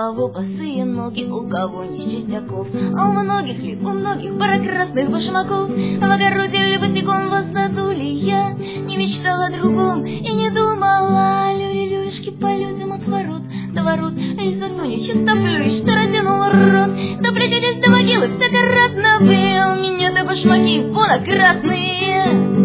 кого босые ноги, у кого не чистяков, а у многих ли, у многих пара красных башмаков. В огороде ли босиком в саду ли я не мечтала о другом и не думала. Люли-люлюшки по людям от ворот до ворот, а из окна не чистоплюй, что разинул рот. Да придетесь до могилы всякоратно вы, а у меня-то башмаки вон красные.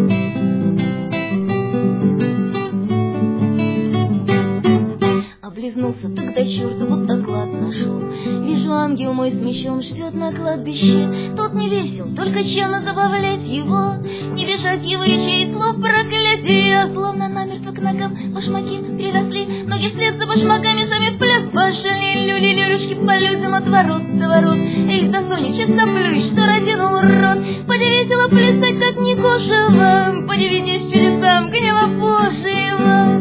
Облизнулся, тогда черт будто клад нашел. Вижу, ангел мой с мечом ждет на кладбище. Тот не весел, только чем забавлять его, не бежать его речей и слов проклятия. Словно намертво к ногам башмаки приросли, ноги вслед за башмаками сами в пляс пошли. Люли-люлюшки по людям от ворот до ворот, эх, да Соня, чистоплюй, что разинул рот. Подивитесь плясать, как не кошево, подивитесь чудесам гнева Божьего.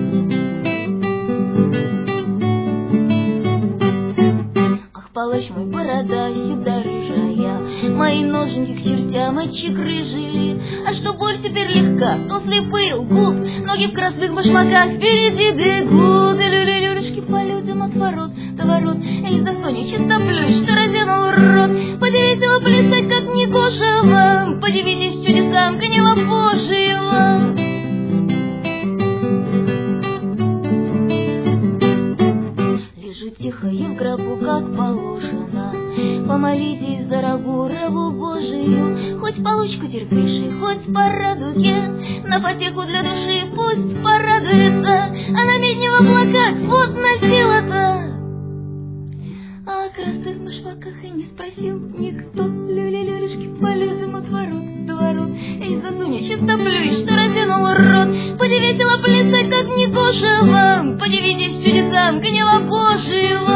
Палач мой, борода седа рыжая, мои ноженьки к чертям и чекры жили. А что боль теперь легка, то слепые лгут, ноги в красных башмаках впереди бегут. И люли-люлюшки по людям от ворот до ворот, эй, за Соню, чистоплюй, что разинул рот. Подивитесь его плясать, как не кошево, подивитесь чудесам гнева Божьего. Тихо и в гробу, как положено, помолитесь за рабу Божию. Хоть получку терпишь, хоть по радуге, на потеху для души пусть порадуется. А на медне в облаках вот носила-то, а о красных башмаках и не спросил никто. Люли-люлюшки по людям от ворот до ворот, эй, засуни чистоплюй, что разинул рот. Подивитесь плясать, как не кошево, подивитесь чудесам гнева Божьего.